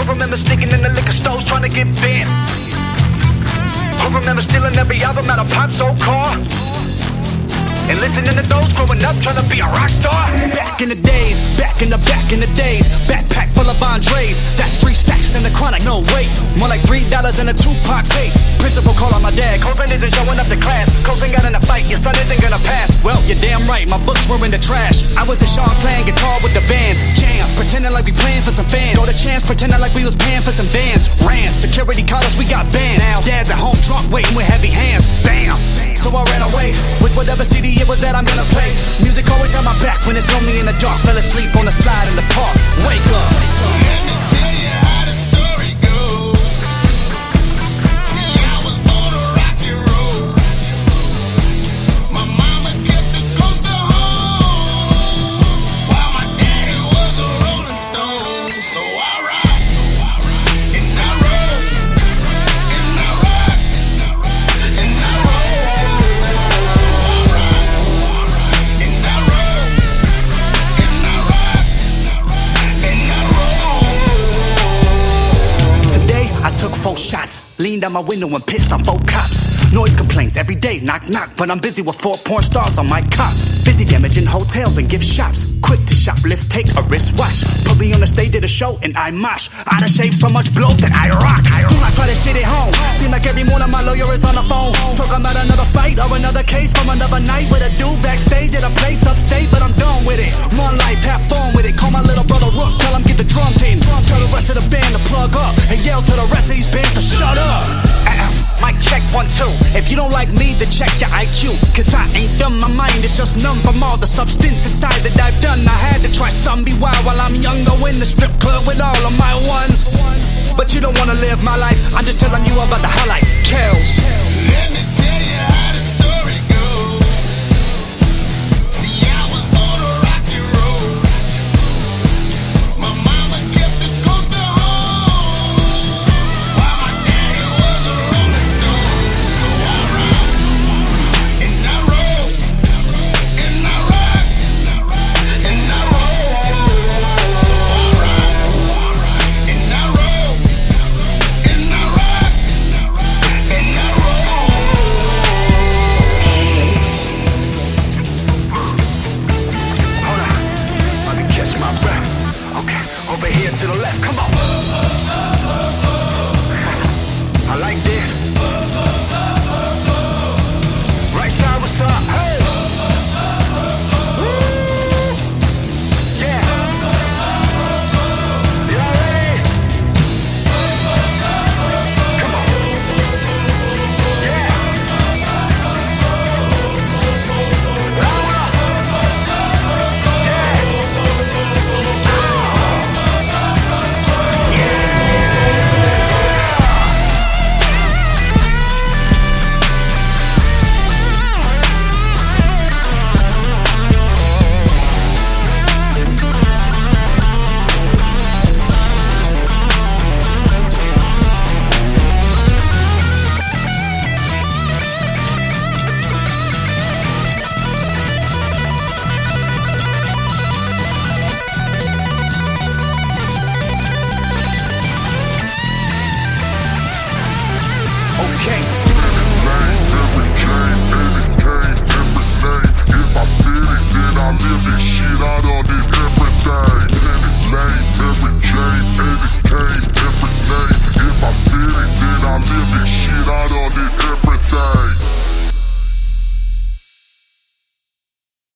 Who remember sneaking in the liquor stores trying to get bent? Who remember stealing every album out of Pop's old car? And listening to those growing up trying to be a rock star. Back in the days, back in the days. Backpack full of Andres. That's 3 stacks in the chronic, no wait. More like $3 in a Tupac tape. Principal call on my dad. Copen isn't showing up to class. Copen got in a fight, your son isn't gonna pass. Well, you're damn right, my books were in the trash. I was in Sean playing guitar with the band. Jam, pretending like we playing for some fans. Got a chance, pretending like we was paying for some bands. Ran, security caught us, we got banned. Now dad's at home drunk, waiting with heavy hands. Bam! So I ran away with whatever CD it was that I'm gonna play. Music always had my back when it's lonely in the dark. Fell asleep on the slide in the park. Wake up. Let me tell you how the story goes. See, I was born to rock and roll. My mama kept it close to home, while my daddy was a rolling stone. So I rock, and I roll, and I rock, and I roll. So I rock, and I roll, and I rock, and I roll. Today I took 4 shots, leaned out my window and pissed on 4 cops. Noise complaints every day, knock knock, but I'm busy with 4 porn stars on my cop. Busy damaging hotels and gift shops. Quick to shoplift, take a wristwatch. Put me on the stage at a show and I mosh. I done shaved so much blow that I rock. Do not try to shit at home. Seem like every morning my lawyer is on the phone, talking about another fight or another case from another night with a dude backstage at a place upstate. But I'm done with it. One life, have fun with it. Call my little brother Rook, tell him get the drums in. Tell the rest of the band to plug up and yell to the rest of these bands to shut up. Mic check 1, 2. If you don't like me, then check your IQ. Cause I ain't dumb, my mind is just numb from all the substance inside that I've done. I had to try something, be wild while I'm young. Go in the strip club with all of my ones. But you don't wanna live my life, I'm just telling you about the highlights. Kills. Let me tell you how the story goes. See, I was born to rock and roll. My mama kept it close to home, while my daddy was a rolling stone. So I rock, and I roll, and I rock, and I roll. So I rock, and I roll, and I rock, and I roll. Hold on, let me catch my breath. Okay, over here to the left, come on. I like this. Right side, what's up? Hey! Woo! Yeah! Y'all ready? Come on. Yeah! Louder! Yeah! Okay. Every game, every game, every name. If I said it, then I live it. Shit, I don't